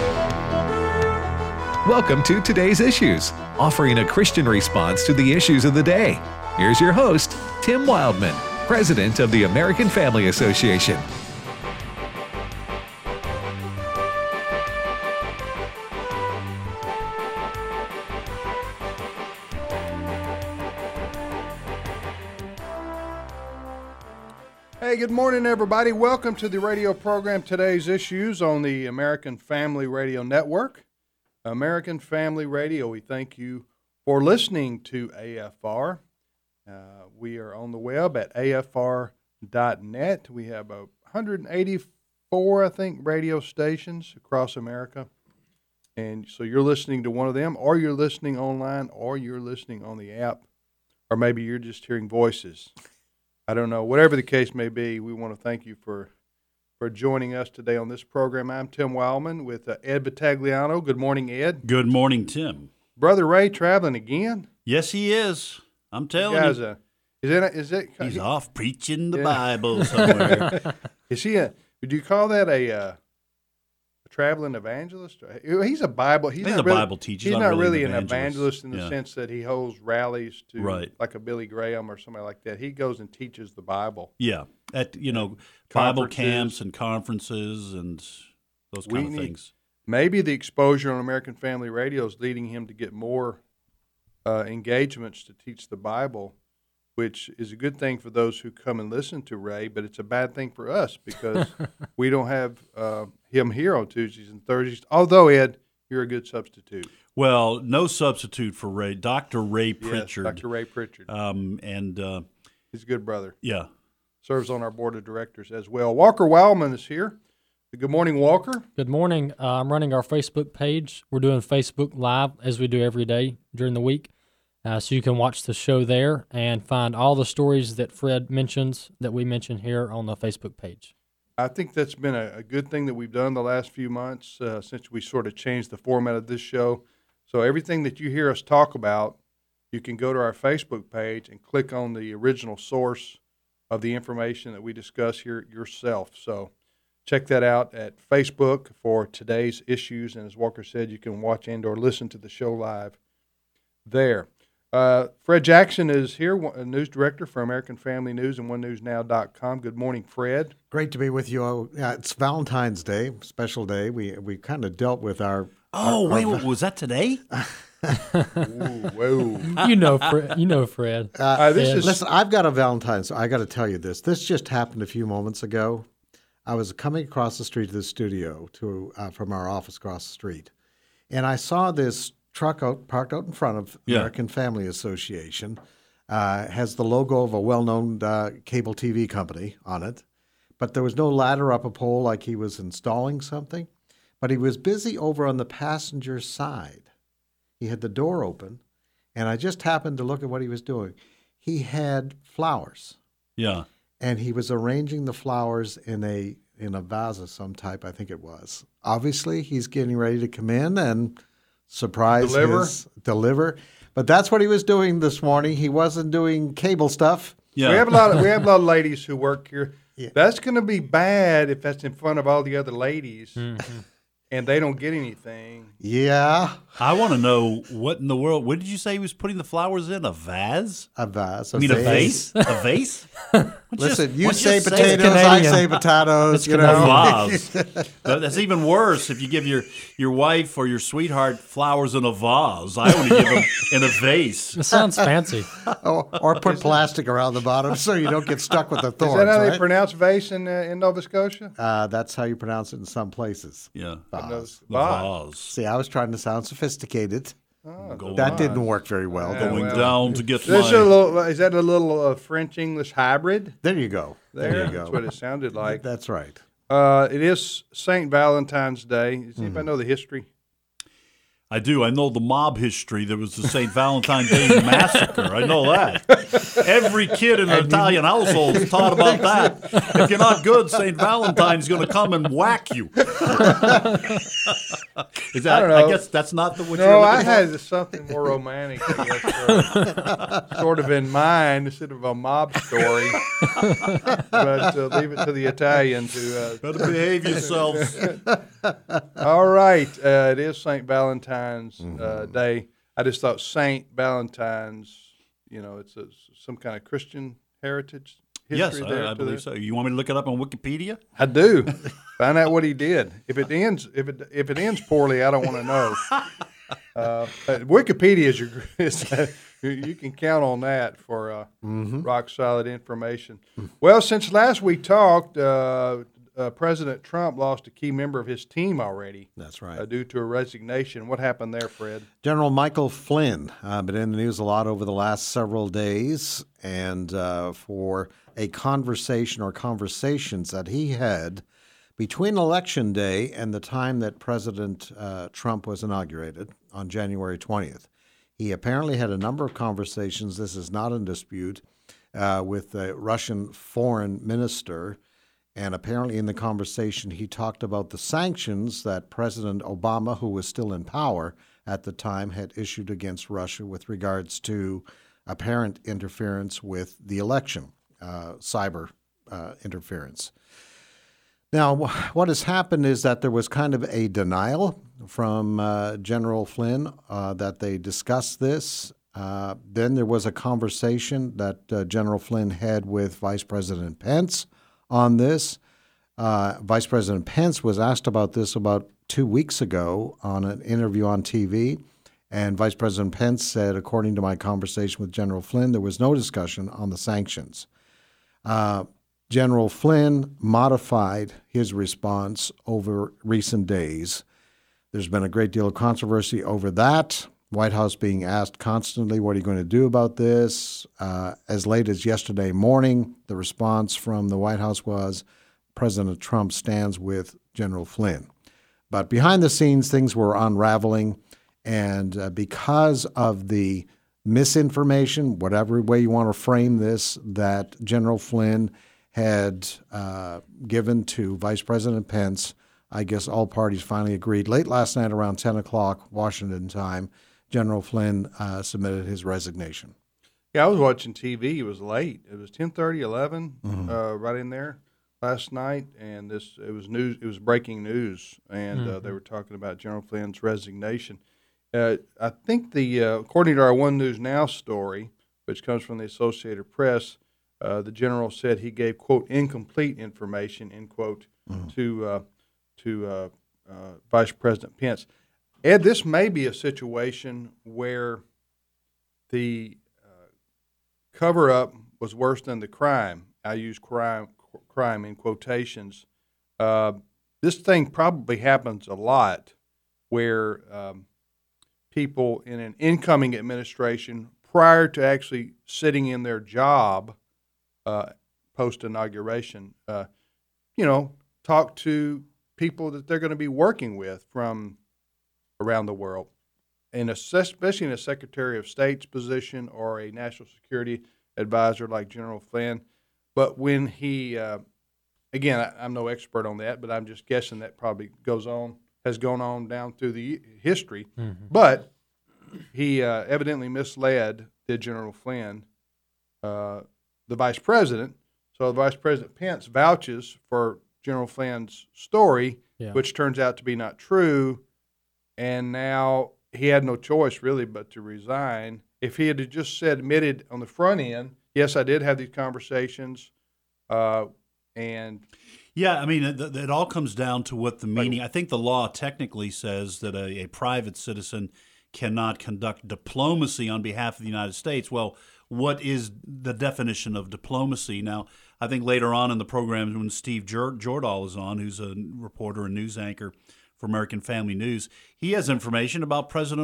Welcome to Today's Issues, offering a Christian response to the issues of the day. Here's your host, Tim Wildman, President of the American Family Association. Hey, good morning, everybody. Welcome to the radio program Today's Issues on the American Family Radio Network. American Family Radio, we thank you for listening to AFR. We are on the web at afr.net. We have 184, I think, radio stations across America. And so you're listening to one of them, or you're listening online, or you're listening on the app, or maybe you're just hearing voices. I don't know. Whatever the case may be, we want to thank you for joining us today on this program. I'm Tim Wildman with Ed Battagliano. Good morning, Ed. Good morning, Tim. Brother Ray traveling again? Yes, he is. I'm telling you. He's off preaching the Bible somewhere. Is he would you call that a traveling evangelist? He's a Bible. He's a Bible teacher. He's not really an evangelist in the sense that he holds rallies to like a Billy Graham or somebody like that. He goes and teaches the Bible. Yeah, at Bible camps and conferences and those kind of things. Maybe the exposure on American Family Radio is leading him to get more engagements to teach the Bible, which is a good thing for those who come and listen to Ray, but it's a bad thing for us because we don't have him here on Tuesdays and Thursdays. Although, Ed, you're a good substitute. Well, no substitute for Ray. Dr. Ray Pritchard. Yes, Dr. Ray Pritchard. He's a good brother. Yeah. Serves on our board of directors as well. Walker Wildman is here. Good morning, Walker. Good morning. I'm running our Facebook page. We're doing Facebook Live as we do every day during the week. So you can watch the show there and find all the stories that Fred mentions that we mention here on the Facebook page. I think that's been a good thing that we've done the last few months since we sort of changed the format of this show. So everything that you hear us talk about, you can go to our Facebook page and click on the original source of the information that we discuss here yourself. So check that out at Facebook for Today's Issues. And as Walker said, you can watch and or listen to the show live there. Fred Jackson is here, a news director for American Family News and OneNewsNow.com. Good morning, Fred. Great to be with you. It's Valentine's Day, special day. We kind of dealt with our... was that today? Whoa. You know Fred. Listen, I've got a Valentine's, so I got to tell you this. This just happened a few moments ago. I was coming across the street to the studio from our office across the street, and I saw this truck parked out in front of American Family Association. Has the logo of a well-known cable TV company on it, but there was no ladder up a pole like he was installing something. But he was busy over on the passenger side. He had the door open, and I just happened to look at what he was doing. He had flowers. Yeah. And he was arranging the flowers in a vase of some type, I think it was. Obviously, he's getting ready to come in and deliver. But that's what he was doing this morning. He wasn't doing cable stuff. Yeah. We have a lot of ladies who work here. Yeah. That's going to be bad if that's in front of all the other ladies. Mm-hmm. And they don't get anything. Yeah. I want to know what in the world. What did you say he was putting the flowers in? A vase? A vase. You mean a vase? A vase? Listen, you say potatoes, I say potatoes. A vase. That's even worse if you give your wife or your sweetheart flowers in a vase. I only give them in a vase. It sounds fancy. or put plastic around the bottom so you don't get stuck with the thorns. Is that how they pronounce vase in Nova Scotia? That's how you pronounce it in some places. Yeah. Vase. See, I was trying to sound sophisticated. Oh, that didn't work very well. Going down to get is that a little French-English hybrid? There you go. There you go. That's what it sounded like. That's right. It is St. Valentine's Day. Does anybody know the history? I do. I know the mob history. There was the St. Valentine's Day Massacre. I know that. Every kid in an Italian household is taught about that. If you're not good, St. Valentine's going to come and whack you. Is that? I guess that's not what you're looking for. No, I had something more romantic, sort of in mind instead of a mob story. But leave it to the Italians to better behave yourselves. All right, it is St. Valentine's Day. I just thought St. Valentine's, it's some kind of Christian heritage history. Yes, I believe so. You want me to look it up on Wikipedia? I do. Find out what he did. If it ends poorly, I don't want to know. Wikipedia is you can count on that for rock solid information. Well, since last we talked, President Trump lost a key member of his team already. That's right. Due to a resignation. What happened there, Fred? General Michael Flynn, been in the news a lot over the last several days, and for a conversation or conversations that he had between Election Day and the time that President Trump was inaugurated on January 20th. He apparently had a number of conversations, this is not in dispute, with the Russian foreign minister. And apparently in the conversation, he talked about the sanctions that President Obama, who was still in power at the time, had issued against Russia with regards to apparent interference with the election, cyber interference. Now, what has happened is that there was kind of a denial from General Flynn that they discussed this. Then there was a conversation that General Flynn had with Vice President Pence on this. Vice President Pence was asked about this about 2 weeks ago on an interview on TV, and Vice President Pence said, according to my conversation with General Flynn, there was no discussion on the sanctions. General Flynn modified his response over recent days. There's been a great deal of controversy over that. White House being asked constantly, what are you going to do about this? As late as yesterday morning, the response from the White House was President Trump stands with General Flynn. But behind the scenes, things were unraveling, and because of the misinformation, whatever way you want to frame this, that General Flynn had given to Vice President Pence, I guess all parties finally agreed. Late last night around 10 o'clock Washington time, General Flynn submitted his resignation. Yeah, I was watching TV. It was late. It was 10:30, 11, right in there last night, and it was news. It was breaking news, and they were talking about General Flynn's resignation. I think according to our One News Now story, which comes from the Associated Press, the general said he gave, quote, incomplete information, end quote, to Vice President Pence. Ed, this may be a situation where the cover-up was worse than the crime. I use crime in quotations. This thing probably happens a lot where people in an incoming administration, prior to actually sitting in their job post-inauguration, talk to people that they're going to be working with from around the world, and especially in a Secretary of State's position or a national security advisor like General Flynn. But when he, again, I'm no expert on that, but I'm just guessing that probably has gone on down through the history. But he evidently misled General Flynn, the Vice President. So Vice President Pence vouches for General Flynn's story, which turns out to be not true. And now he had no choice, really, but to resign. If he had just admitted on the front end, yes, I did have these conversations, and yeah, I mean, it all comes down to what the meaning. I think the law technically says that a private citizen cannot conduct diplomacy on behalf of the United States. Well, what is the definition of diplomacy? Now, I think later on in the program when Steve Jordahl is on, who's a reporter and news anchor for American Family News, he has information about candidate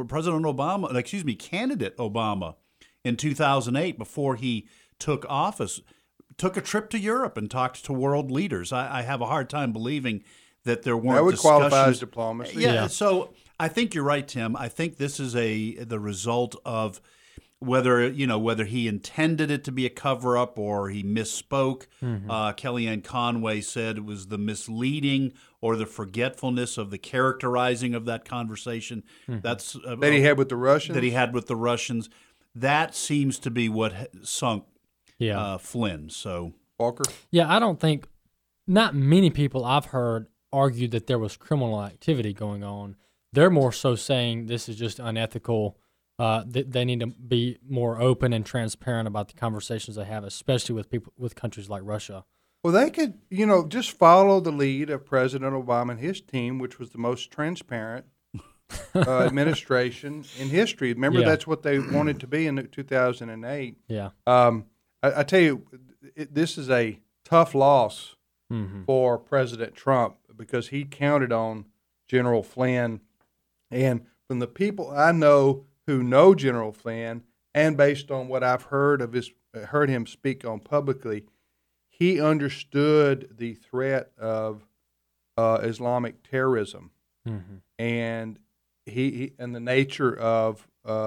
Obama in 2008, before he took office, took a trip to Europe and talked to world leaders. I have a hard time believing that there weren't discussions. That would qualify as diplomacy. Yeah, so I think you're right, Tim. I think this is the result of whether he intended it to be a cover-up or he misspoke. Kellyanne Conway said it was the misleading or the forgetfulness of the characterizing of that conversation. That's that he had with the Russians. That seems to be what sunk Flynn. So Walker? Yeah, I don't think, not many people I've heard argued that there was criminal activity going on. They're more so saying this is just unethical. They need to be more open and transparent about the conversations they have, especially with countries like Russia. Well, they could, just follow the lead of President Obama and his team, which was the most transparent administration in history. Remember, that's what they wanted to be in 2008. Yeah. I tell you, this is a tough loss for President Trump because he counted on General Flynn. And from the people I know who know General Flynn, and based on what I've heard him speak on publicly, he understood the threat of Islamic terrorism and he and the nature of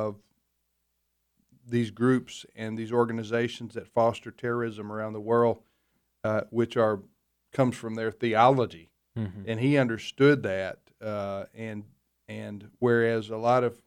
these groups and these organizations that foster terrorism around the world, which comes from their theology, and he understood that. And whereas a lot of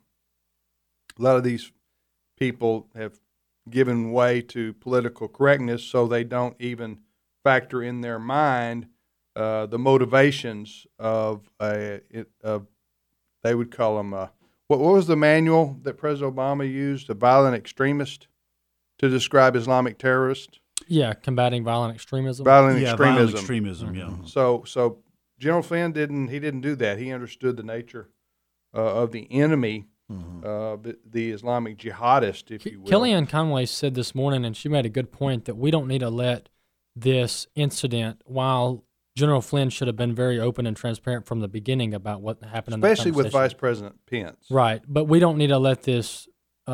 these people have given way to political correctness, so they don't even factor in their mind the motivations of they would call them what was the manual that President Obama used, a violent extremist, to describe Islamic terrorists? Yeah, combating violent extremism. Violent extremism. Yeah. So General Flynn didn't do that. He understood the nature of the enemy, the Islamic jihadist, if you will. Kellyanne Conway said this morning, and she made a good point, that we don't need to let this incident, while General Flynn should have been very open and transparent from the beginning about what happened, especially with Vice President Pence. Right, but we don't need to let this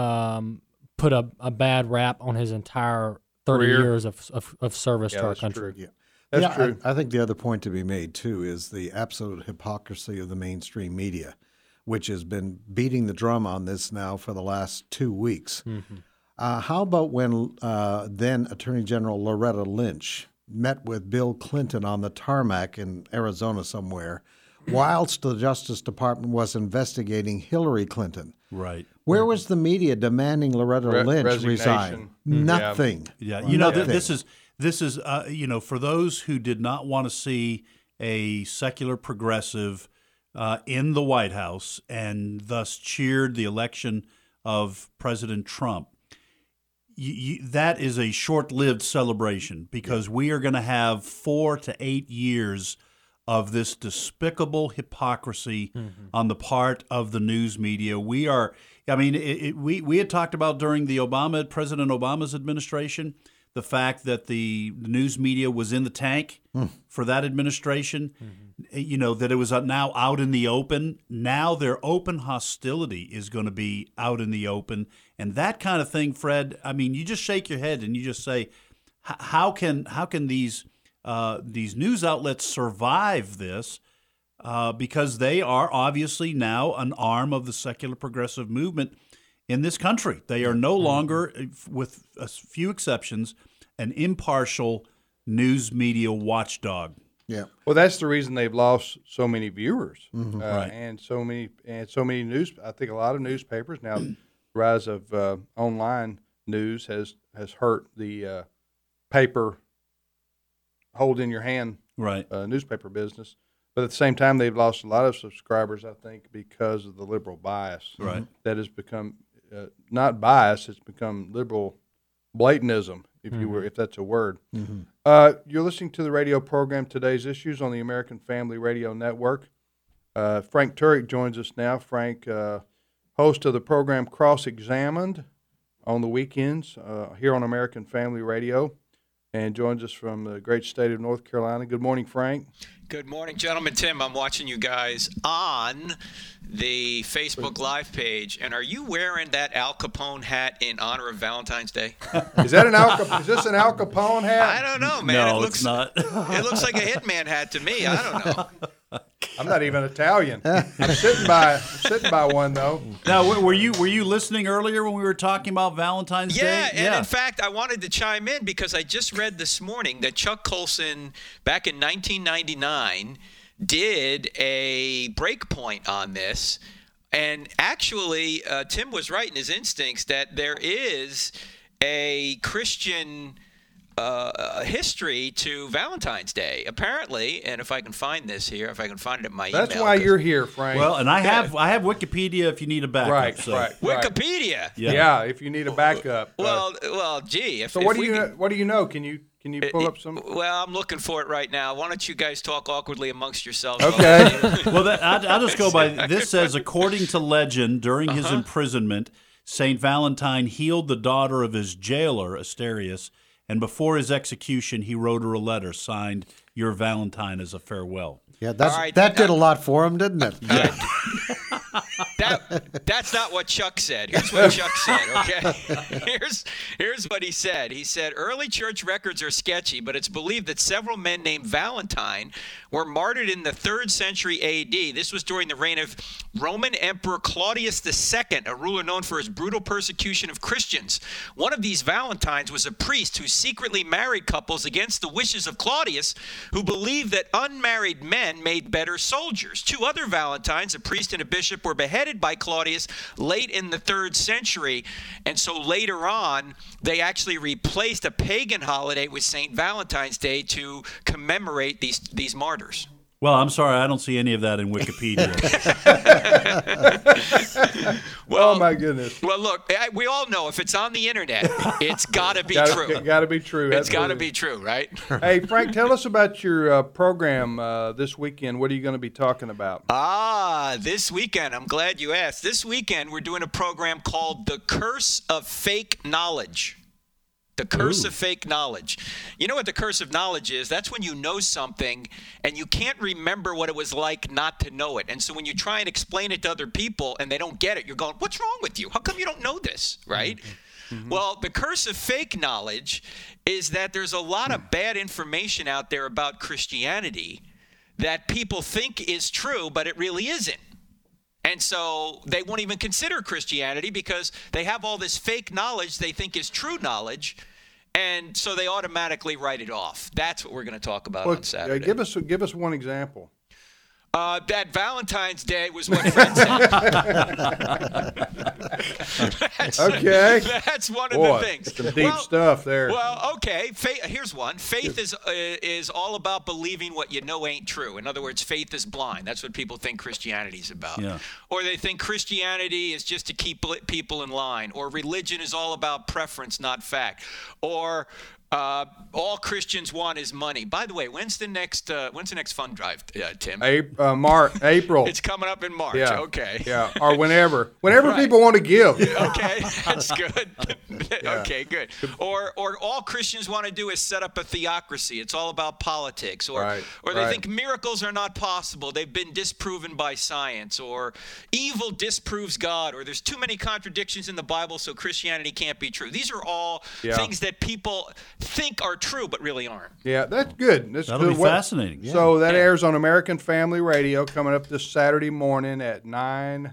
put a bad rap on his entire 30 years of service to our country. True. Yeah. That's true. I think the other point to be made, too, is the absolute hypocrisy of the mainstream media, which has been beating the drum on this now for the last 2 weeks. How about when then Attorney General Loretta Lynch met with Bill Clinton on the tarmac in Arizona somewhere, whilst the Justice Department was investigating Hillary Clinton? Right. Where was the media demanding Loretta Lynch resign? Nothing. Yeah. This is for those who did not want to see a secular progressive in the White House and thus cheered the election of President Trump. That is a short-lived celebration because we are going to have 4 to 8 years of this despicable hypocrisy on the part of the news media. We had talked about during the President Obama's administration, the fact that the news media was in the tank for that administration, that it was now out in the open. Now their open hostility is going to be out in the open. And that kind of thing, Fred, you just shake your head and you just say, how can these news outlets survive this? Because they are obviously now an arm of the secular progressive movement in this country. They are no longer, with a few exceptions, an impartial news media watchdog. Yeah. Well, that's the reason they've lost so many viewers, right. and so many news. I think a lot of newspapers now. The rise of online news has hurt the paper, hold in your hand, newspaper business. But at the same time, they've lost a lot of subscribers, I think, because of the liberal bias. Right. That has become not bias; it's become liberal blatantism, if that's a word. You're listening to the radio program Today's Issues on the American Family Radio Network. Frank Turek joins us now. Frank, host of the program Cross Examined on the weekends here on American Family Radio, and joins us from the great state of North Carolina. Good morning, Frank. Good morning, gentlemen. Tim, I'm watching you guys on the Facebook Live page. And are you wearing that Al Capone hat in honor of Valentine's Day? Is that is this an Al Capone hat? I don't know, man. No, it's not. It looks like a hitman hat to me. I don't know. I'm not even Italian. I'm sitting by one though. Now, were you listening earlier when we were talking about Valentine's Day? Yeah, and in fact, I wanted to chime in because I just read this morning that Chuck Colson, back in 1999, did a breakpoint on this. And actually, Tim was right in his instincts that there is a Christian history to Valentine's Day, apparently. And if I can find this here, if I can find it in my email. That's why you're here, Frank. Well, and I have Wikipedia if you need a backup. Right. Wikipedia. Yeah, if you need a backup. Well, gee. So what do you know? Can you pull up some? Well, I'm looking for it right now. Why don't you guys talk awkwardly amongst yourselves? Okay. Well, I'll just go by this. Says, according to legend, during his imprisonment, Saint Valentine healed the daughter of his jailer, Asterius, and before his execution, he wrote her a letter signed, "Your Valentine," as a farewell. Yeah, that did a lot for him, didn't it? Yeah. That's not what Chuck said. Here's what Chuck said, okay? Here's what he said. He said, early church records are sketchy, but it's believed that several men named Valentine were martyred in the 3rd century A.D. This was during the reign of Roman Emperor Claudius II, a ruler known for his brutal persecution of Christians. One of these Valentines was a priest who secretly married couples against the wishes of Claudius, who believed that unmarried men made better soldiers. 2 other Valentines, a priest and a bishop, were beheaded by Claudius late in the 3rd century, and so later on they actually replaced a pagan holiday with St. Valentine's Day to commemorate these martyrs. Well, I'm sorry, I don't see any of that in Wikipedia. Well, oh my goodness. Well, look, we all know if it's on the internet, it's got to be true. Got to be true. It's got to be true, right? Hey, Frank, tell us about your program this weekend. What are you going to be talking about? This weekend, I'm glad you asked. This weekend, we're doing a program called The Curse of Fake Knowledge. The curse of fake knowledge. You know what the curse of knowledge is? That's when you know something and you can't remember what it was like not to know it. And so when you try and explain it to other people and they don't get it, you're going, what's wrong with you? How come you don't know this, right? Mm-hmm. Well, the curse of fake knowledge is that there's a lot of bad information out there about Christianity that people think is true, but it really isn't. And so they won't even consider Christianity because they have all this fake knowledge they think is true knowledge, and so they automatically write it off. That's what we're going to talk about on Saturday. Give us one example. That Valentine's Day was what Fred said. Okay. That's one of the things. Some deep stuff there. Well, okay. Here's one. Faith is all about believing what you know ain't true. In other words, faith is blind. That's what people think Christianity's about. Yeah. Or they think Christianity is just to keep people in line. Or religion is all about preference, not fact. Or all Christians want is money. By the way, when's the next fund drive, Tim? April. It's coming up in March. Yeah. Okay. Yeah, or whenever right. People want to give. Okay, that's good. Yeah. Okay, good. Or all Christians want to do is set up a theocracy. It's all about politics. Or they think miracles are not possible. They've been disproven by science. Or evil disproves God. Or there's too many contradictions in the Bible, so Christianity can't be true. These are all things that people think are true but really aren't. Yeah, that's good. That'll be fascinating. Yeah. So that airs on American Family Radio coming up this Saturday morning at 9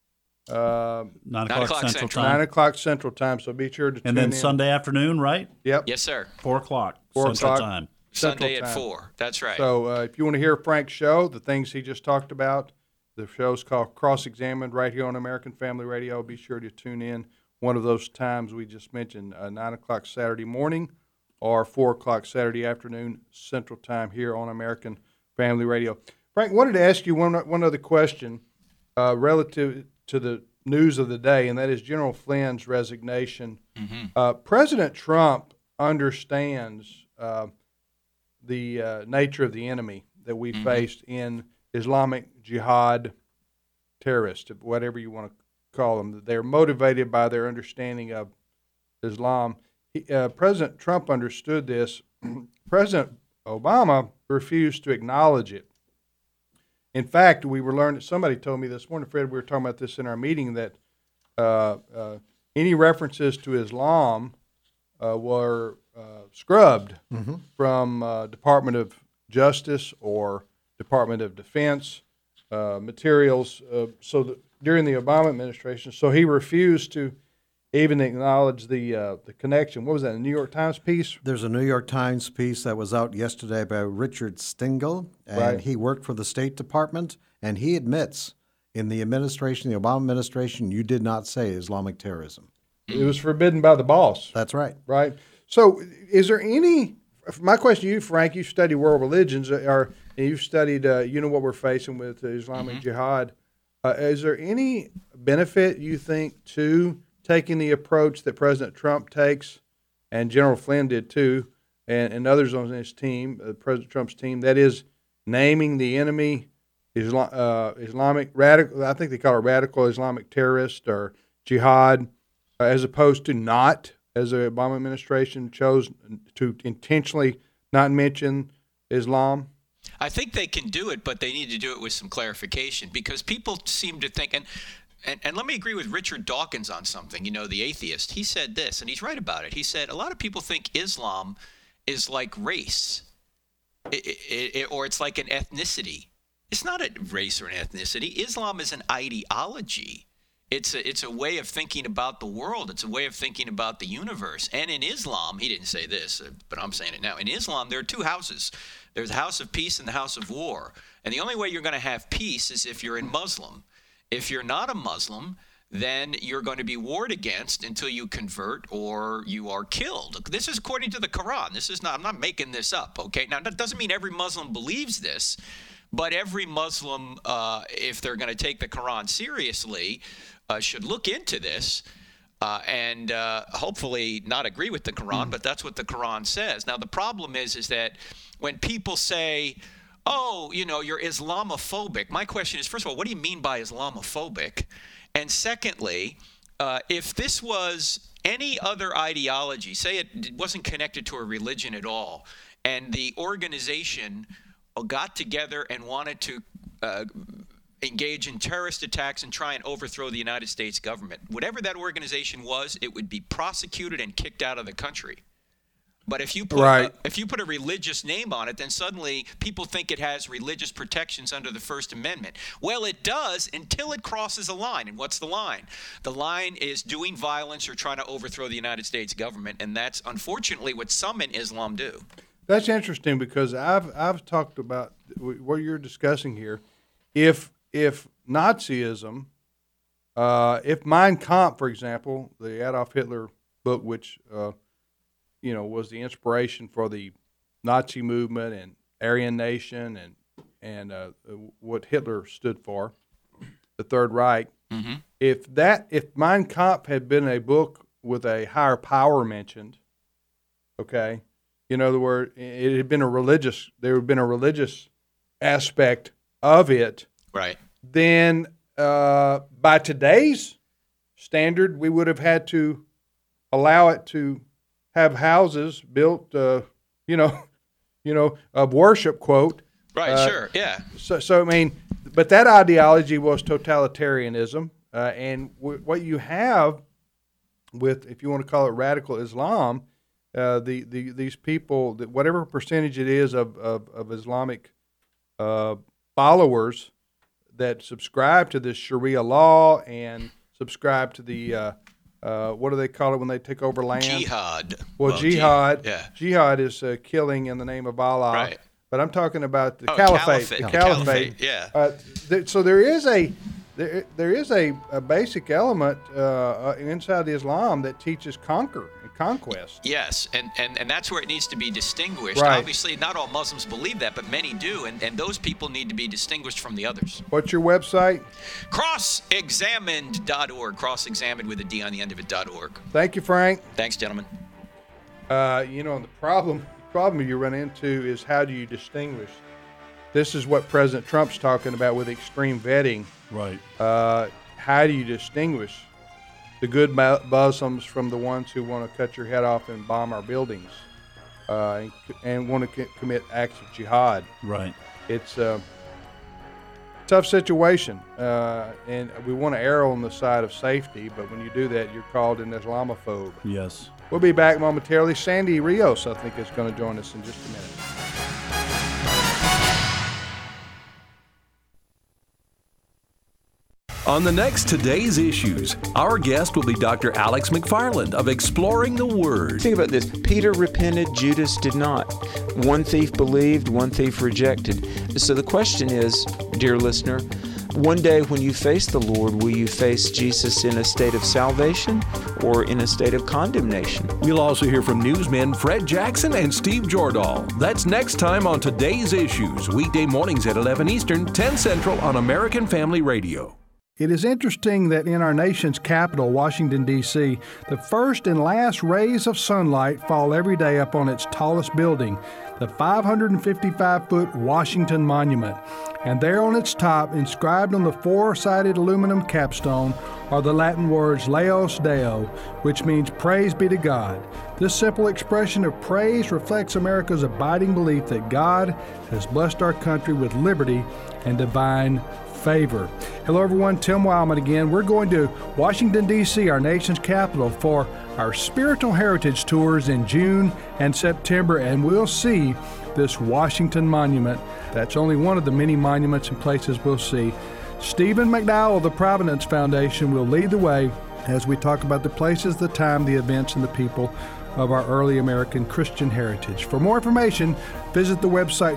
o'clock Central Time. 9 o'clock Central Time, so be sure to tune in. And then Sunday afternoon, right? Yep. Yes, sir. 4 o'clock Central Time. Sunday at 4. That's right. So if you want to hear Frank's show, the things he just talked about, the show's called Cross-Examined right here on American Family Radio. Be sure to tune in one of those times we just mentioned, 9 o'clock Saturday morning or 4 o'clock Saturday afternoon Central Time here on American Family Radio. Frank, wanted to ask you one other question relative to the news of the day, and that is General Flynn's resignation. Mm-hmm. President Trump understands the nature of the enemy that we faced in Islamic Jihad terrorists, whatever you want to call them. They're motivated by their understanding of Islam. President Trump understood this. President Obama refused to acknowledge it. In fact, we were learning, somebody told me this morning, Fred, we were talking about this in our meeting, that any references to Islam were scrubbed from Department of Justice or Department of Defense materials. During the Obama administration, so he refused to even acknowledge the connection. What was that? A New York Times piece? There's a New York Times piece that was out yesterday by Richard Stengel, and Right. he worked for the State Department, and he admits in the administration, the Obama administration, you did not say Islamic terrorism. It was forbidden by the boss. That's right. Right. So, is there any? My question to you, Frank, you study world religions, and you've studied, what we're facing with the Islamic Jihad. Is there any benefit you think to taking the approach that President Trump takes, and General Flynn did too, and others on his team, President Trump's team, that is naming the enemy Islamic radical? I think they call it radical Islamic terrorist or jihad, as opposed to not, as the Obama administration chose to intentionally not mention Islam? I think they can do it, but they need to do it with some clarification, because people seem to think, and let me agree with Richard Dawkins on something, the atheist. He said this, and he's right about it. He said, a lot of people think Islam is like race, or it's like an ethnicity. It's not a race or an ethnicity. Islam is an ideology. It's a way of thinking about the world. It's a way of thinking about the universe. And in Islam, he didn't say this, but I'm saying it now. In Islam, there are two houses. There's the house of peace and the house of war. And the only way you're going to have peace is if you're a Muslim. If you're not a Muslim, then you're going to be warred against until you convert or you are killed. This is according to the Quran. I'm not making this up, okay? Now, that doesn't mean every Muslim believes this, but every Muslim, if they're going to take the Quran seriously, should look into this and hopefully not agree with the Quran, but that's what the Quran says. Now, the problem is that when people say, oh, you're Islamophobic, my question is, first of all, what do you mean by Islamophobic? And secondly, if this was any other ideology, say it wasn't connected to a religion at all, and the organization got together and wanted to engage in terrorist attacks and try and overthrow the United States government, whatever that organization was, it would be prosecuted and kicked out of the country. But if you put a religious name on it, then suddenly people think it has religious protections under the First Amendment. Well, it does until it crosses a line. And what's the line? The line is doing violence or trying to overthrow the United States government, and that's unfortunately what some in Islam do. That's interesting, because I've talked about what you're discussing here. If Nazism, if Mein Kampf, for example, the Adolf Hitler book, which was the inspiration for the Nazi movement and Aryan Nation and what Hitler stood for, the Third Reich. Mm-hmm. If Mein Kampf had been a book with a higher power mentioned, okay, in other words, it had been there had been a religious aspect of it, right? Then by today's standard, we would have had to allow it to have houses built, of worship, quote. Right, sure, yeah. So I mean, but that ideology was totalitarianism, and what you have with, if you want to call it radical Islam, these people, that whatever percentage it is of Islamic followers that subscribe to this Sharia law and subscribe to the what do they call it when they take over land? Jihad. Well, jihad. Yeah. Jihad is killing in the name of Allah. Right. But I'm talking about the caliphate. The caliphate. Yeah. So there is a basic element inside the Islam that teaches conquer and conquest. Yes, and that's where it needs to be distinguished. Right. Obviously, not all Muslims believe that, but many do, and those people need to be distinguished from the others. What's your website? Crossexamined.org. Cross-examined with a D on the end of it.org. Thank you, Frank. Thanks, gentlemen. The problem you run into is, how do you distinguish? This is what President Trump's talking about with extreme vetting. Right. How do you distinguish the good Muslims from the ones who want to cut your head off and bomb our buildings and want to commit acts of jihad? Right. It's a tough situation, and we want to err on the side of safety, but when you do that, you're called an Islamophobe. Yes. We'll be back momentarily. Sandy Rios, I think, is going to join us in just a minute. On the next Today's Issues, our guest will be Dr. Alex McFarland of Exploring the Word. Think about this. Peter repented, Judas did not. One thief believed, one thief rejected. So the question is, dear listener, one day when you face the Lord, will you face Jesus in a state of salvation or in a state of condemnation? We'll also hear from newsmen Fred Jackson and Steve Jordahl. That's next time on Today's Issues, weekday mornings at 11 Eastern, 10 Central on American Family Radio. It is interesting that in our nation's capital, Washington, D.C., the first and last rays of sunlight fall every day up on its tallest building, the 555-foot Washington Monument. And there on its top, inscribed on the four-sided aluminum capstone, are the Latin words Laus Deo, which means praise be to God. This simple expression of praise reflects America's abiding belief that God has blessed our country with liberty and divine favor. Hello everyone, Tim Wildman again. We're going to Washington, D.C., our nation's capital, for our Spiritual Heritage Tours in June and September, and we'll see this Washington Monument. That's only one of the many monuments and places we'll see. Stephen McDowell of the Providence Foundation will lead the way as we talk about the places, the time, the events, and the people of our early American Christian heritage. For more information, visit the website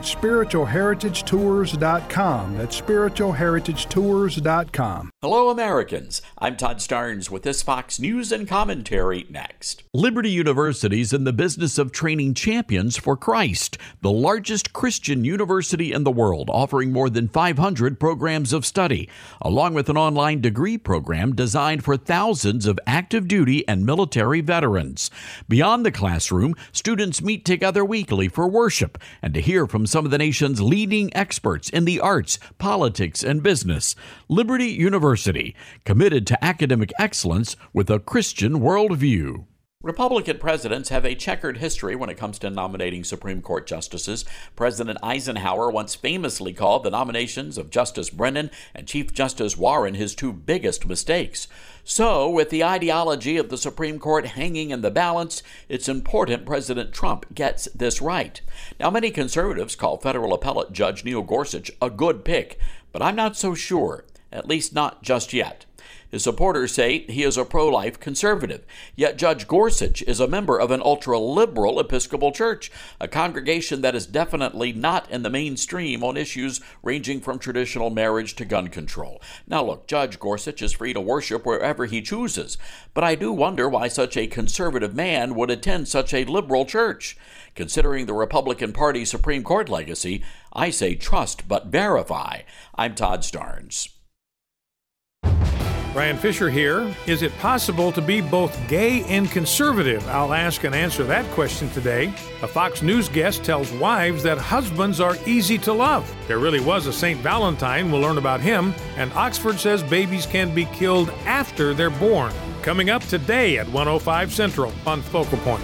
spiritualheritagetours.com. That's spiritualheritagetours.com. Hello, Americans. I'm Todd Starnes with this Fox News and Commentary next. Liberty University is in the business of training champions for Christ, the largest Christian university in the world, offering more than 500 programs of study, along with an online degree program designed for thousands of active duty and military veterans. Beyond the classroom, students meet together weekly for worship and to hear from some of the nation's leading experts in the arts, politics, and business. Liberty University, committed to academic excellence with a Christian worldview. Republican presidents have a checkered history when it comes to nominating Supreme Court justices. President Eisenhower once famously called the nominations of Justice Brennan and Chief Justice Warren his two biggest mistakes. So, with the ideology of the Supreme Court hanging in the balance, it's important President Trump gets this right. Now, many conservatives call federal appellate Judge Neil Gorsuch a good pick, but I'm not so sure, at least not just yet. His supporters say he is a pro-life conservative, yet Judge Gorsuch is a member of an ultra-liberal Episcopal Church, a congregation that is definitely not in the mainstream on issues ranging from traditional marriage to gun control. Now look, Judge Gorsuch is free to worship wherever he chooses, but I do wonder why such a conservative man would attend such a liberal church. Considering the Republican Party's Supreme Court legacy, I say trust but verify. I'm Todd Starnes. Brian Fisher here. Is it possible to be both gay and conservative? I'll ask and answer that question today. A Fox News guest tells wives that husbands are easy to love. There really was a St. Valentine. We'll learn about him. And Oxford says babies can be killed after they're born. Coming up today at 105 Central on Focal Point.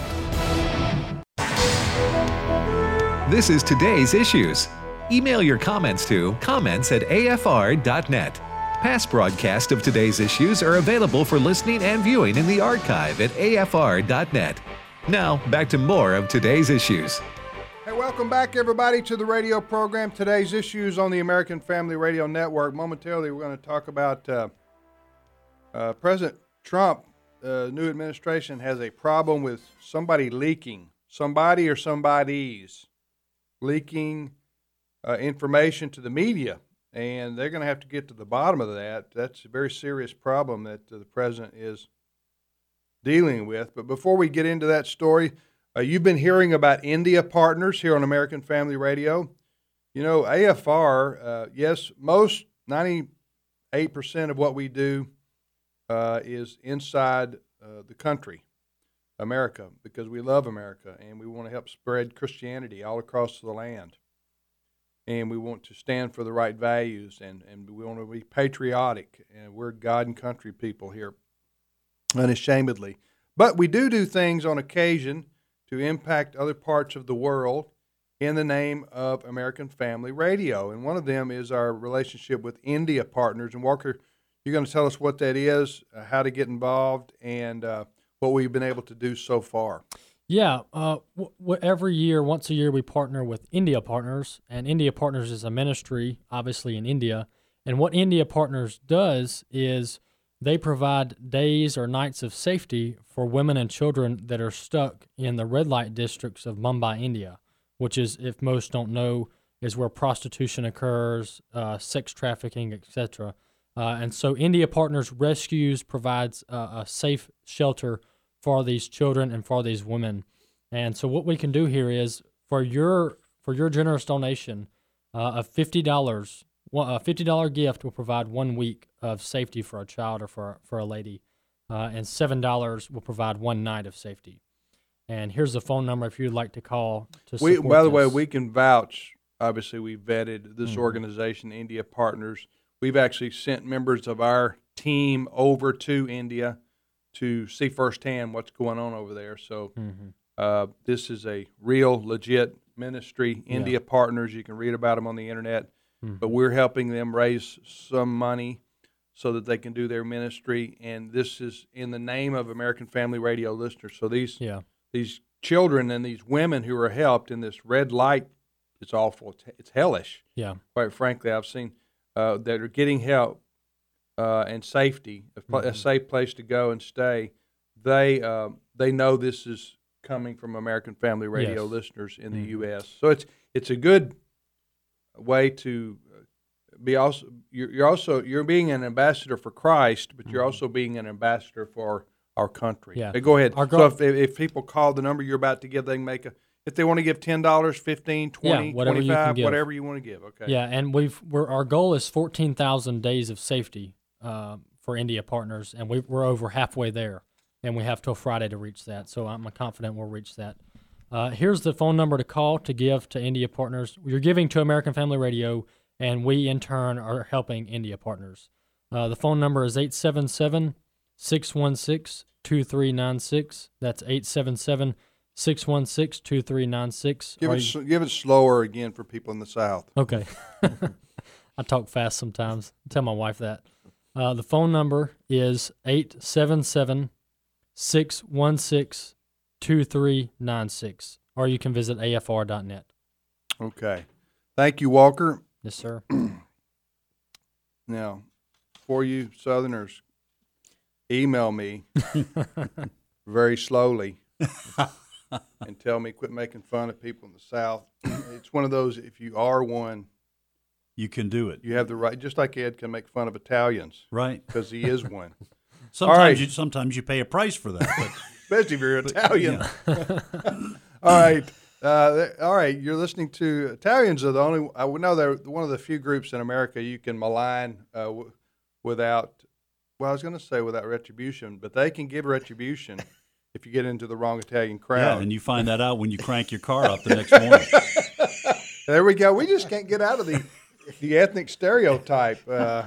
This is Today's Issues. Email your comments to comments@afr.net. Past broadcasts of Today's Issues are available for listening and viewing in the archive at afr.net. Now, back to more of Today's Issues. Hey, welcome back, everybody, to the radio program, Today's Issues on the American Family Radio Network. Momentarily, we're going to talk about President Trump. The new administration has a problem with somebody leaking, somebody or somebody's leaking information to the media. And they're going to have to get to the bottom of that. That's a very serious problem that the president is dealing with. But before we get into that story, you've been hearing about India Partners here on American Family Radio. You know, AFR, yes, most 98% of what we do is inside the country, America, because we love America and we want to help spread Christianity all across the land. And we want to stand for the right values, and we want to be patriotic, and we're God and country people here, unashamedly. But we do things on occasion to impact other parts of the world in the name of American Family Radio. And one of them is our relationship with India Partners. And Walker, you're going to tell us what that is, how to get involved, and what we've been able to do so far. Yeah, every year, once a year, we partner with India Partners, and India Partners is a ministry, obviously in India, And what India Partners does is they provide days or nights of safety for women and children that are stuck in the red light districts of Mumbai, India, which is, if most don't know, is where prostitution occurs, sex trafficking, etc. And so India Partners rescues, provides a safe shelter for these children and for these women. And so what we can do here is, for your generous donation of $50, a $50 gift will provide 1 week of safety for a child or for a lady, and $7 will provide 1 night of safety. And here's the phone number if you'd like to call to support By the this. way, we can vouch. Obviously, we vetted this organization, India Partners. We've actually sent members of our team over to India to see firsthand what's going on over there. So this is a real, legit ministry. India Partners, you can read about them on the internet. But we're helping them raise some money so that they can do their ministry. And this is in the name of American Family Radio listeners. So these children and these women who are helped in this red light, it's awful. It's hellish. Yeah. Quite frankly, I've seen that are getting help and safety, a safe place to go and stay. They know this is coming from American Family Radio listeners in the U.S. So it's a good way to be also. You're being an ambassador for Christ, but you're also being an ambassador for our country. Yeah. Go ahead. So if people call the number you're about to give, they can make if they want to give $10, $15, $20, whatever $25, whatever you want to give. Okay. Yeah, and our goal is 14,000 days of safety for India Partners, and we're over halfway there, and we have till Friday to reach that. So I'm confident we'll reach that. Here's the phone number to call to give to India Partners. You're giving to American Family Radio, and we in turn are helping India Partners. The phone number is 877-616-2396. That's 877-616-2396. Give it slower again for people in the South. Okay. I talk fast sometimes. Tell my wife that. The phone number is 877-616-2396, or you can visit afr.net. Okay. Thank you, Walker. Yes, sir. Now, for you Southerners, email me very slowly and tell me quit making fun of people in the South. It's one of those, if you are one, you can do it. You have the right, just like Ed can make fun of Italians. Right. Because he is one. Sometimes you pay a price for that. But, especially if you're Italian. All right. You're listening to Italians are the only. I would know they're one of the few groups in America you can malign without. Well, I was going to say without retribution, but they can give retribution if you get into the wrong Italian crowd. Yeah, and you find that out when you crank your car up the next morning. There we go. We just can't get out of the ethnic stereotype.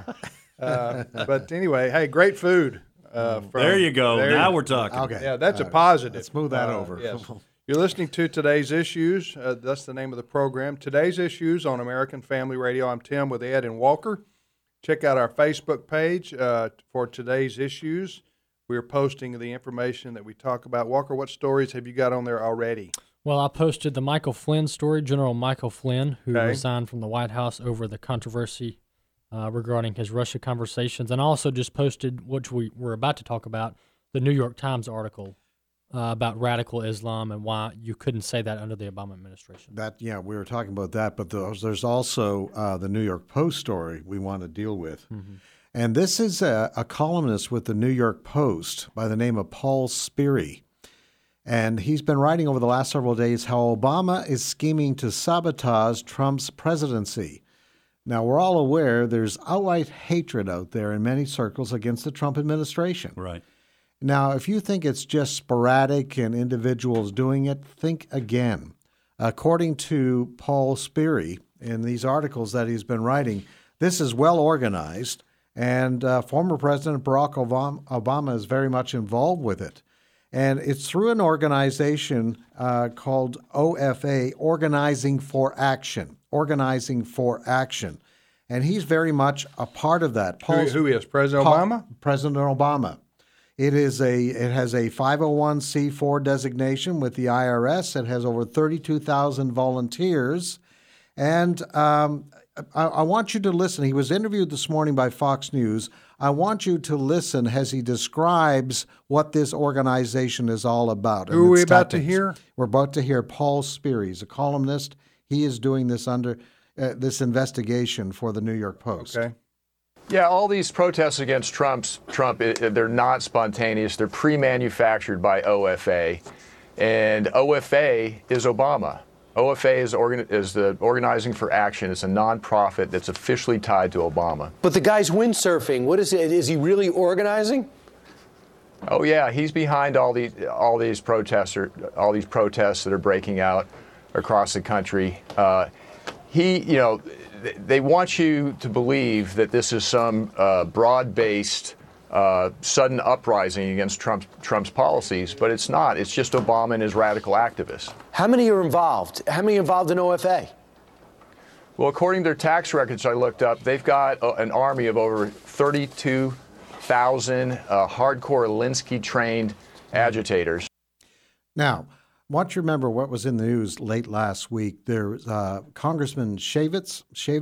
But anyway, hey, great food. There you go. Now we're talking. Okay. Yeah, that's a positive. Let's move that over. Yes. You're listening to Today's Issues. That's the name of the program. Today's Issues on American Family Radio. I'm Tim with Ed and Walker. Check out our Facebook page for Today's Issues. We're posting the information that we talk about. Walker, what stories have you got on there already? Well, I posted the Michael Flynn story, General Michael Flynn, who resigned from the White House over the controversy regarding his Russia conversations, and also just posted, which we were about to talk about, the New York Times article about radical Islam and why you couldn't say that under the Obama administration. We were talking about that, but there's also the New York Post story we want to deal with. Mm-hmm. And this is a columnist with the New York Post by the name of Paul Sperry. And he's been writing over the last several days how Obama is scheming to sabotage Trump's presidency. Now, we're all aware there's outright hatred out there in many circles against the Trump administration. Right. Now, if you think it's just sporadic and individuals doing it, think again. According to Paul Sperry, in these articles that he's been writing, this is well organized, and former President Barack Obama is very much involved with it. And it's through an organization called OFA, Organizing for Action. And he's very much a part of that. Who is? President Obama? President Obama. It has a 501c4 designation with the IRS. It has over 32,000 volunteers. And I want you to listen. He was interviewed this morning by Fox News. I want you to listen as he describes what this organization is all about. Who are we about to hear? We're about to hear Paul Sperry. He's a columnist. He is doing this under this investigation for the New York Post. Okay. Yeah, all these protests against Trump, they're not spontaneous. They're pre-manufactured by OFA. And OFA is Obama. OFA is the Organizing for Action. It's a nonprofit that's officially tied to Obama. But the guy's windsurfing. What is it? Is he really organizing? Oh yeah, he's behind all these protests that are breaking out across the country. They want you to believe that this is some broad-based sudden uprising against Trump's policies, but it's not. It's just Obama and his radical activists. How many are involved? How many involved in OFA? Well, according to their tax records I looked up, they've got an army of over 32,000 hardcore Alinsky-trained agitators. Now, I want you to remember what was in the news late last week. There was Congressman Chaffetz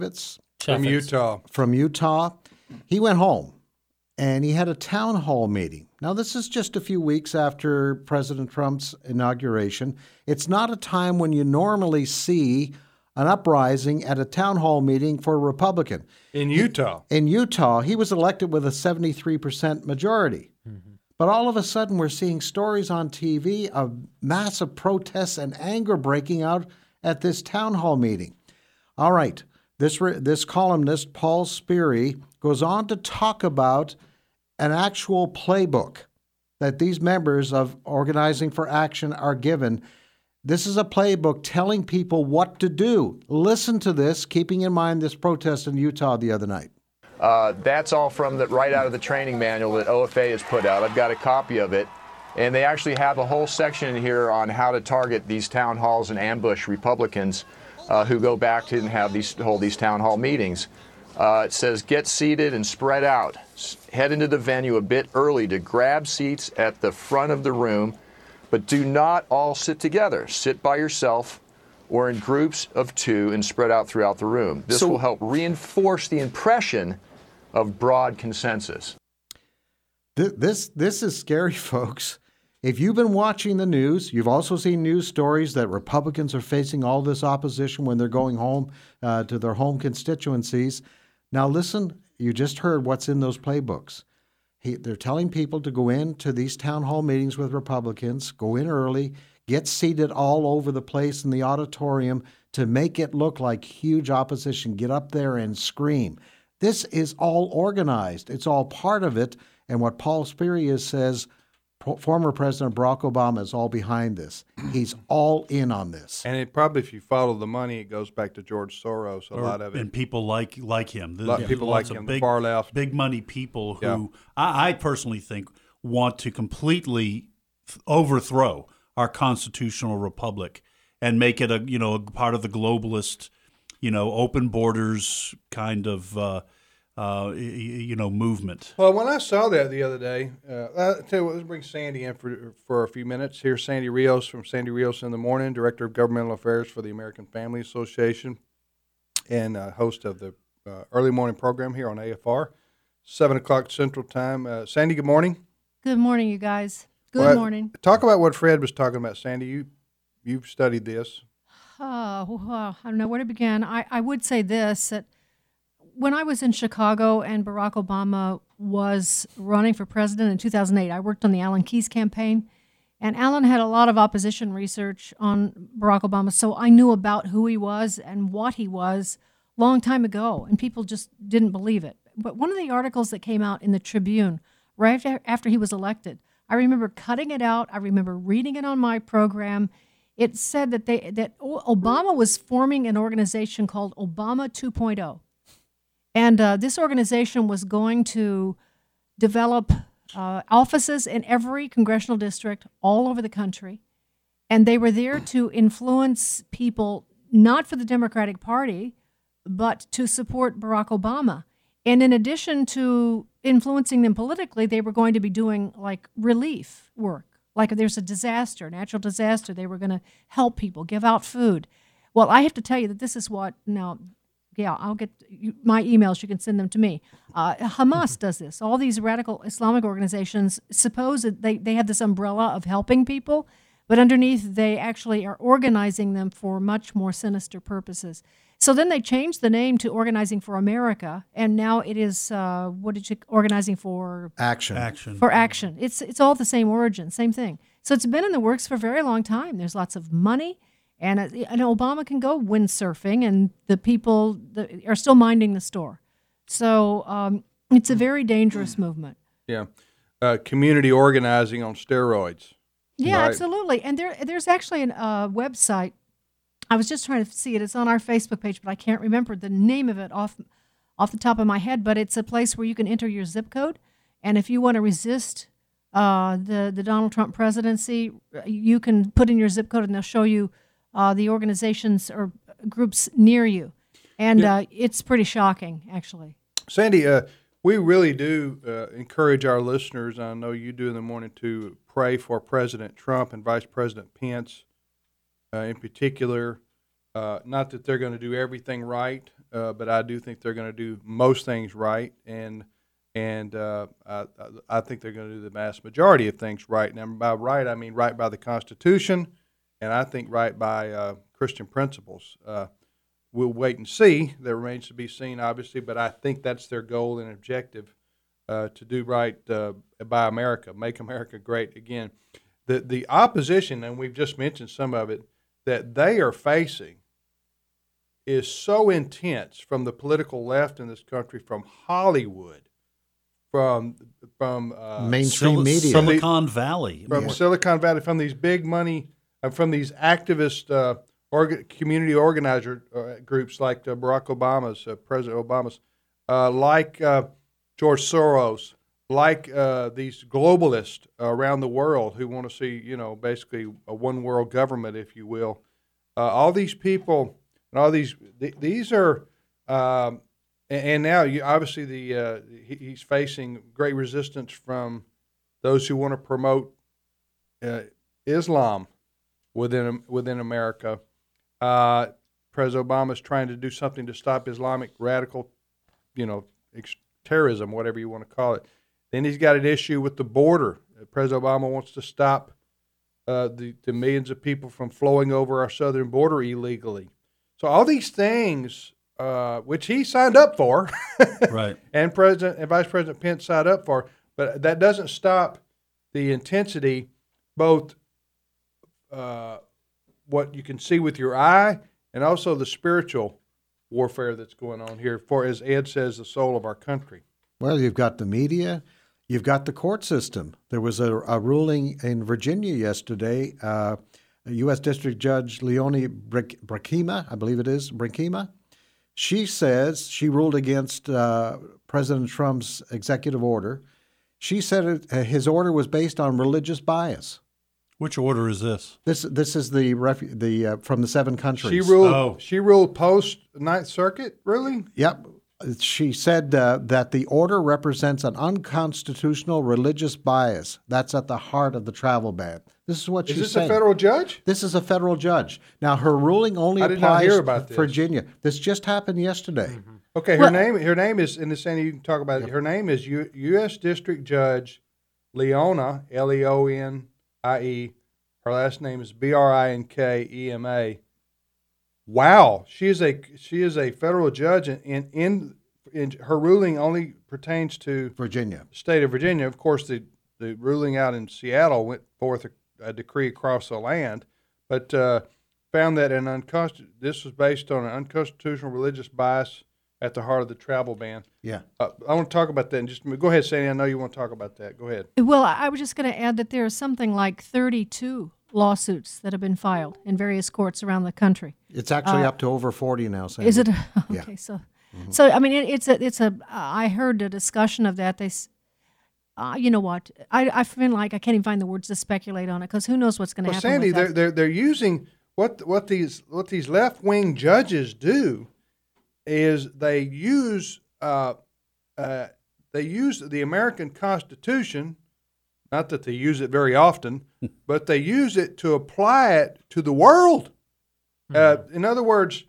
from Utah. He went home. And he had a town hall meeting. Now, this is just a few weeks after President Trump's inauguration. It's not a time when you normally see an uprising at a town hall meeting for a Republican. In Utah, he was elected with a 73% majority. Mm-hmm. But all of a sudden, we're seeing stories on TV of massive protests and anger breaking out at this town hall meeting. All right, this columnist, Paul Sperry, goes on to talk about an actual playbook that these members of Organizing for Action are given. This is a playbook telling people what to do. Listen to this, keeping in mind this protest in Utah the other night. That's all from right out of the training manual that OFA has put out. I've got a copy of it. And they actually have a whole section in here on how to target these town halls and ambush Republicans who go back to and hold these town hall meetings. It says, get seated and spread out. Head into the venue a bit early to grab seats at the front of the room, but do not all sit together. Sit by yourself or in groups of two and spread out throughout the room. This will help reinforce the impression of broad consensus. This is scary, folks. If you've been watching the news, you've also seen news stories that Republicans are facing all this opposition when they're going home to their home constituencies. Now listen, you just heard what's in those playbooks. They're telling people to go into these town hall meetings with Republicans, go in early, get seated all over the place in the auditorium to make it look like huge opposition. Get up there and scream. This is all organized. It's all part of it. And what Paul Sperry says, former President Barack Obama is all behind this. He's all in on this. And it probably, if you follow the money, it goes back to George Soros, lot of it. And people like him. People like him, the far left. Big money people who I personally think want to completely overthrow our constitutional republic and make it a part of the globalist, open borders kind of movement. Well, when I saw that the other day, I'll tell you what, let's bring Sandy in for a few minutes. Here's Sandy Rios from Sandy Rios in the Morning, Director of Governmental Affairs for the American Family Association and host of the early morning program here on AFR, 7 o'clock Central Time. Sandy, good morning. Good morning, you guys. Good morning. Talk about what Fred was talking about, Sandy. You've studied this. I don't know where to begin. I would say this, that when I was in Chicago and Barack Obama was running for president in 2008, I worked on the Alan Keyes campaign, and Alan had a lot of opposition research on Barack Obama, so I knew about who he was and what he was long time ago, and people just didn't believe it. But one of the articles that came out in the Tribune right after he was elected, I remember cutting it out. I remember reading it on my program. It said that Obama was forming an organization called Obama 2.0. And this organization was going to develop offices in every congressional district all over the country. And they were there to influence people, not for the Democratic Party, but to support Barack Obama. And in addition to influencing them politically, they were going to be doing like relief work. Like if there's a disaster, natural disaster, they were going to help people, give out food. Well, I have to tell you that this is what, now, Yeah, I'll get my emails. You can send them to me. Hamas does this. All these radical Islamic organizations suppose that they have this umbrella of helping people, but underneath they actually are organizing them for much more sinister purposes. So then they changed the name to Organizing for America, and now it is Organizing for Action. For Action. It's all the same origin, same thing. So it's been in the works for a very long time. There's lots of money. And Obama can go windsurfing, and the people are still minding the store. So it's a very dangerous movement. Yeah. Community organizing on steroids. Yeah, right? Absolutely. And there's actually a website. I was just trying to see it. It's on our Facebook page, but I can't remember the name of it off the top of my head. But it's a place where you can enter your zip code. And if you want to resist the Donald Trump presidency, you can put in your zip code, and they'll show you the organizations or groups near you. And it's pretty shocking, actually. Sandy, we really do encourage our listeners, I know you do in the morning, to pray for President Trump and Vice President Pence in particular. Not that they're going to do everything right, but I do think they're going to do most things right. And I think they're going to do the vast majority of things right. And by right, I mean right by the Constitution, and I think right by Christian principles. We'll wait and see. That remains to be seen, obviously, but I think that's their goal and objective, to do right by America, make America great again. The opposition, and we've just mentioned some of it, that they are facing is so intense from the political left in this country, from Hollywood, from mainstream media, Silicon Valley, Silicon Valley, from these big money, from these activist community organizer groups like Barack Obama's, President Obama's, like George Soros, like these globalists around the world who want to see, basically a one world government, if you will. All these people and all these are, and now obviously he's facing great resistance from those who want to promote Islam within America. President Obama is trying to do something to stop Islamic radical, terrorism, whatever you want to call it. Then he's got an issue with the border. President Obama wants to stop the millions of people from flowing over our southern border illegally. So all these things, which he signed up for, right, and Vice President Pence signed up for, but that doesn't stop the intensity, both what you can see with your eye and also the spiritual warfare that's going on here for, as Ed says, the soul of our country. Well, you've got the media, you've got the court system. There was a ruling in Virginia yesterday. U.S. District Judge Leonie Brinkema, I believe it is, Brinkema, she says she ruled against President Trump's executive order. She said his order was based on religious bias. Which order is this? This is the from the 7 countries. She ruled post Ninth Circuit, really? Yep. She said that the order represents an unconstitutional religious bias. That's at the heart of the travel ban. This is what she said. Is this a federal judge? This is a federal judge. Now, her ruling only applies to Virginia. This just happened yesterday. Mm-hmm. Okay, her name is, in the Sandy, you can talk about it. Her name is U.S. District Judge Leona, Leonie. Her last name is Brinkema. Wow, she is a federal judge, and in her ruling only pertains to Virginia, the state of Virginia. Of course, the ruling out in Seattle went forth a decree across the land, but found that this was based on an unconstitutional religious bias at the heart of the travel ban. Yeah. I want to talk about that. And just go ahead, Sandy. I know you want to talk about that. Go ahead. Well, I was just going to add that there are something like 32 lawsuits that have been filed in various courts around the country. It's actually up to over 40 now, Sandy. Is it? Okay, yeah. So I mean, it's a. I heard a discussion of that. You know what? I feel like I can't even find the words to speculate on it, because who knows what's going to happen. Sandy, with that. they're using what these left wing judges do is they use the American Constitution. Not that they use it very often, but they use it to apply it to the world. In other words,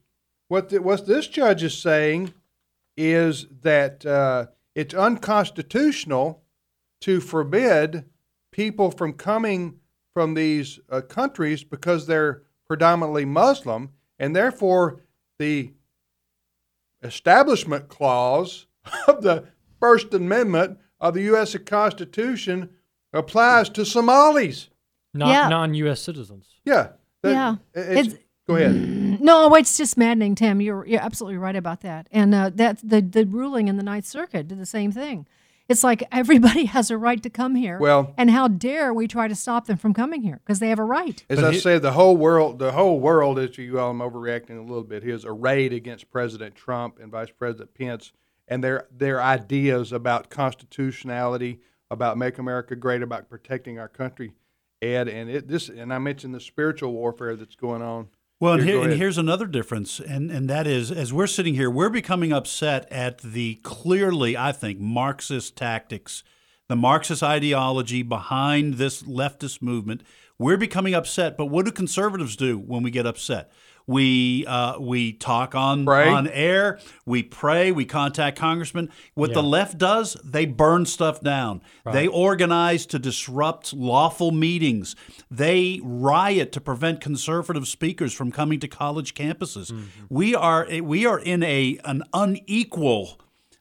what this judge is saying is that it's unconstitutional to forbid people from coming from these countries because they're predominantly Muslim, and therefore the Establishment Clause of the First Amendment of the U.S. Constitution applies to Somalis. Non-U.S. citizens. Yeah. Yeah. Go ahead. No, it's just maddening, Tim. You're absolutely right about that. And that the ruling in the Ninth Circuit did the same thing. It's like everybody has a right to come here. Well, and how dare we try to stop them from coming here because they have a right. As I said, the whole world, as you all, I'm overreacting a little bit, is arrayed against President Trump and Vice President Pence and their ideas about constitutionality, about make America great, about protecting our country, Ed. And I mentioned the spiritual warfare that's going on. Well, and here's another difference, and that is, as we're sitting here, we're becoming upset at the clearly, I think, Marxist tactics, the Marxist ideology behind this leftist movement. We're becoming upset, but what do conservatives do when we get upset? We talk on air, we pray, we contact congressmen. What the left does, they burn stuff down. Right. They organize to disrupt lawful meetings. They riot to prevent conservative speakers from coming to college campuses. Mm-hmm. We are in an unequal,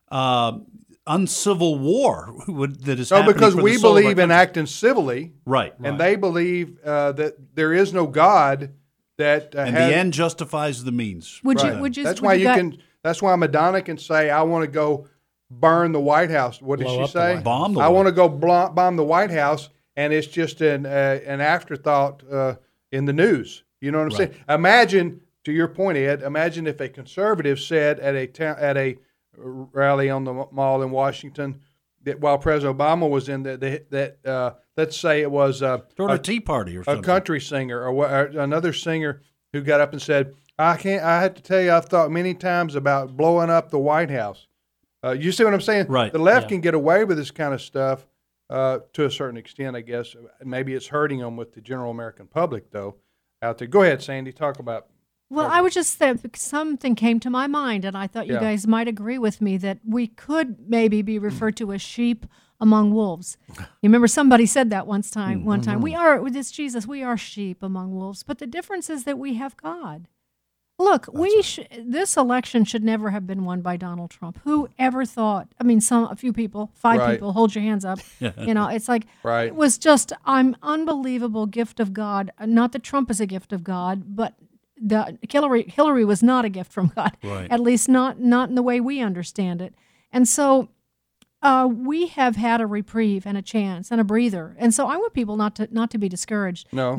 uncivil war that is happening. Because we believe in acting civilly, right? And they believe that there is no God. And the end justifies the means. That's why Madonna can say, "I want to go burn the White House." What did she say? Bomb. I want to go bomb the White House, and it's just an afterthought in the news. You know what I'm saying? Imagine, to your point, Ed. Imagine if a conservative said at a rally on the Mall in Washington that while President Obama was in that let's say it was a Tea Party or something. A country singer or another singer who got up and said, I had to tell you, I've thought many times about blowing up the White House. You see what I'm saying? Right. The left can get away with this kind of stuff to a certain extent, I guess. Maybe it's hurting them with the general American public, though, out there. Go ahead, Sandy. Talk about. Well, I would just say something came to my mind, and I thought you guys might agree with me that we could maybe be referred to as sheep among wolves. You remember somebody said that one time. We are, with this Jesus, we are sheep among wolves. But the difference is that we have God. Look, this election should never have been won by Donald Trump. Who ever thought? I mean, a few people, 5 people, hold your hands up. It's like it was just an unbelievable gift of God. Not that Trump is a gift of God, but Hillary was not a gift from God. Right. At least not in the way we understand it. And so we have had a reprieve and a chance and a breather. And so I want people not to be discouraged. No.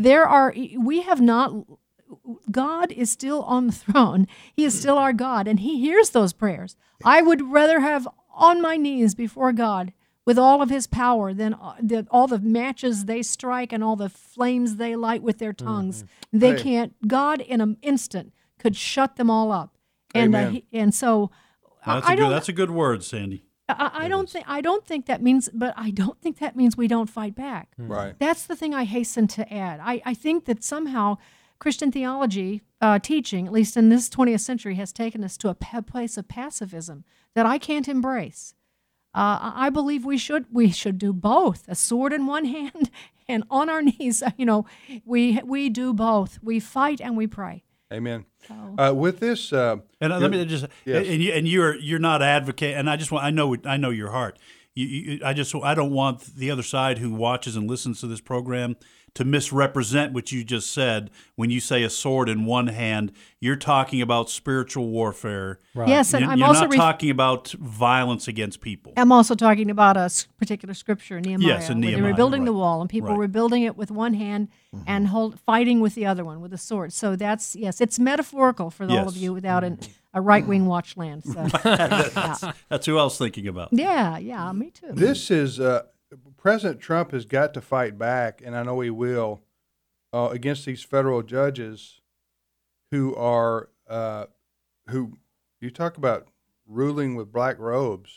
God is still on the throne. He is still our God, and he hears those prayers. I would rather have on my knees before God with all of his power than all the matches they strike and all the flames they light with their tongues. Mm-hmm. They can't. God in an instant could shut them all up. And so that's a good word, Sandy. I don't think that means we don't fight back. Right. That's the thing I hasten to add. I think that somehow Christian theology teaching, at least in this 20th century, has taken us to a place of pacifism that I can't embrace. I believe we should do both, a sword in one hand and on our knees. We do both. We fight and we pray. Amen. With this, and let me just, yes. and you're not advocating, and I know your heart. I don't want the other side who watches and listens to this program to misrepresent what you just said. When you say a sword in one hand, you're talking about spiritual warfare. Right. Yes, and you're not talking about violence against people. I'm also talking about a particular scripture, Nehemiah. Yes, in Nehemiah. They were building the wall, and people were building it with one hand and fighting with the other one with a sword. So it's metaphorical for all of you without a right-wing watchland. So. That's who I was thinking about. Yeah, me too. This is President Trump has got to fight back, and I know he will, against these federal judges who are who you talk about ruling with black robes.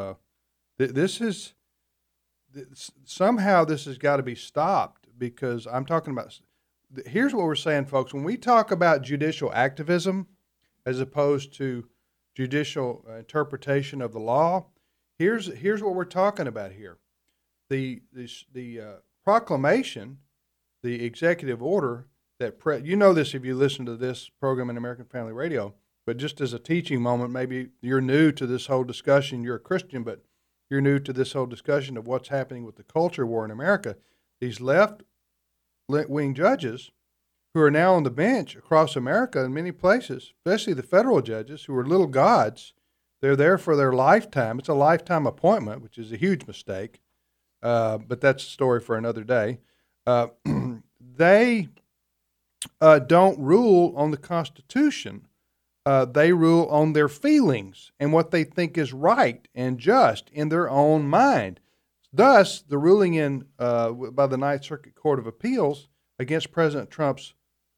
Somehow this has got to be stopped, because I'm talking about. Here's what we're saying, folks. When we talk about judicial activism, as opposed to judicial interpretation of the law. Here's what we're talking about here. The proclamation, the executive order that you know this if you listen to this program in American Family Radio, but just as a teaching moment, maybe you're new to this whole discussion. You're a Christian, but you're new to this whole discussion of what's happening with the culture war in America. These left-wing judges who are now on the bench across America in many places, especially the federal judges who are little gods. They're there for their lifetime. It's a lifetime appointment, which is a huge mistake, but that's a story for another day. They don't rule on the Constitution. They rule on their feelings and what they think is right and just in their own mind. Thus, the ruling by the Ninth Circuit Court of Appeals against President Trump's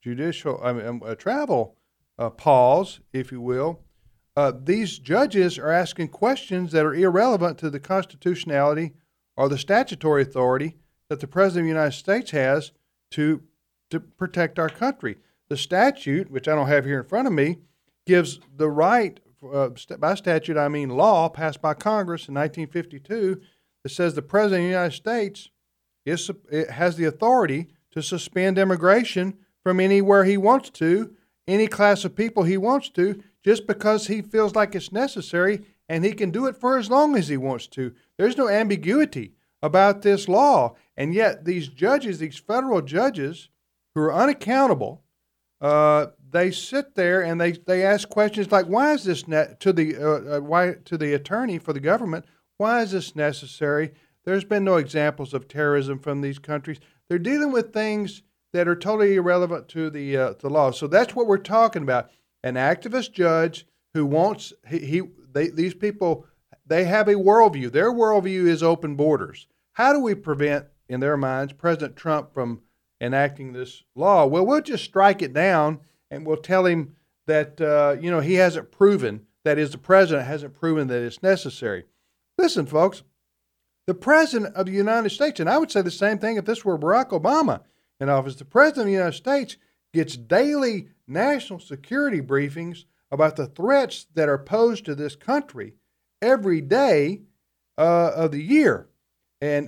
travel pause, if you will, these judges are asking questions that are irrelevant to the constitutionality or the statutory authority that the President of the United States has to protect our country. The statute, which I don't have here in front of me, gives the right, by statute I mean law, passed by Congress in 1952, that says the President of the United States has the authority to suspend immigration from anywhere he wants to, any class of people he wants to, just because he feels like it's necessary, and he can do it for as long as he wants to. There's no ambiguity about this law, and yet these judges, these federal judges who are unaccountable, they sit there and they ask questions like, "Why is this to the attorney for the government? Why is this necessary? There's been no examples of terrorism from these countries." They're dealing with things that are totally irrelevant to the law. So that's what we're talking about. An activist judge who wants these people, they have a worldview. Their worldview is open borders. How do we prevent, in their minds, President Trump from enacting this law? Well, we'll just strike it down, and we'll tell him that he hasn't proven, that is, the president hasn't proven that it's necessary. Listen, folks, the President of the United States, and I would say the same thing if this were Barack Obama in office, the President of the United States gets daily national security briefings about the threats that are posed to this country every day of the year. And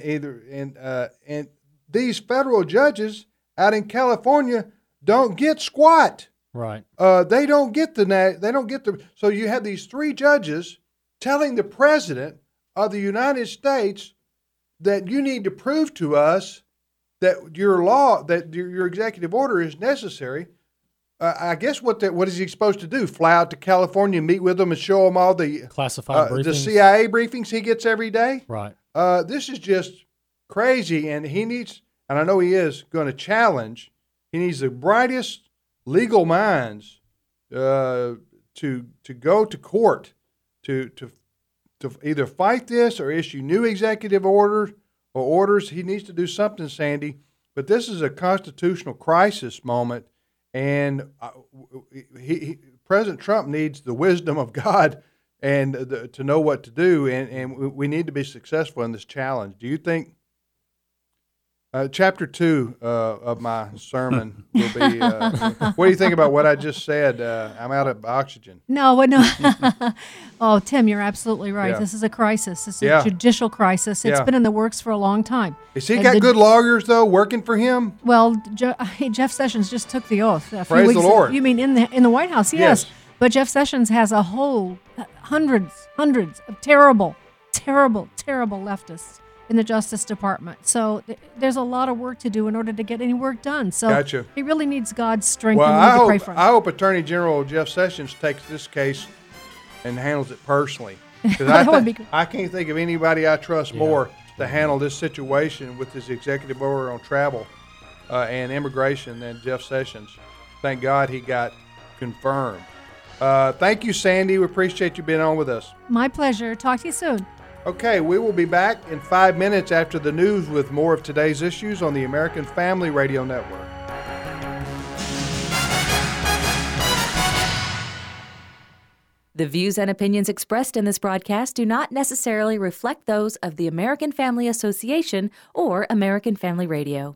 these federal judges out in California don't get squat. Right. They don't get so you have these three judges telling the President of the United States that you need to prove to us that your executive order is necessary. I guess what is he supposed to do? Fly out to California, meet with them, and show them all the classified briefings, the CIA briefings he gets every day? Right. This is just crazy, and he needs, and I know he is going to challenge. He needs the brightest legal minds to go to court to either fight this or issue new executive orders. He needs to do something, Sandy. But this is a constitutional crisis moment, and President Trump needs the wisdom of God and to know what to do, and we need to be successful in this challenge. Do you think? Chapter 2 of my sermon will be, what do you think about what I just said? I'm out of oxygen. No. Oh, Tim, you're absolutely right. Yeah. This is a crisis. This is a judicial crisis. It's been in the works for a long time. Has he got good lawyers, though, working for him? Well, Jeff Sessions just took the oath. Praise the Lord. You mean in the White House? Yes. But Jeff Sessions has a whole hundreds of terrible leftists in the Justice Department. So there's a lot of work to do in order to get any work done. So gotcha. He really needs God's strength, and we need to pray for him. I hope Attorney General Jeff Sessions takes this case and handles it personally. I can't think of anybody I trust more to handle this situation with his executive order on travel and immigration than Jeff Sessions. Thank God he got confirmed. Thank you, Sandy. We appreciate you being on with us. My pleasure. Talk to you soon. Okay, we will be back in 5 minutes after the news with more of today's issues on the American Family Radio Network. The views and opinions expressed in this broadcast do not necessarily reflect those of the American Family Association or American Family Radio.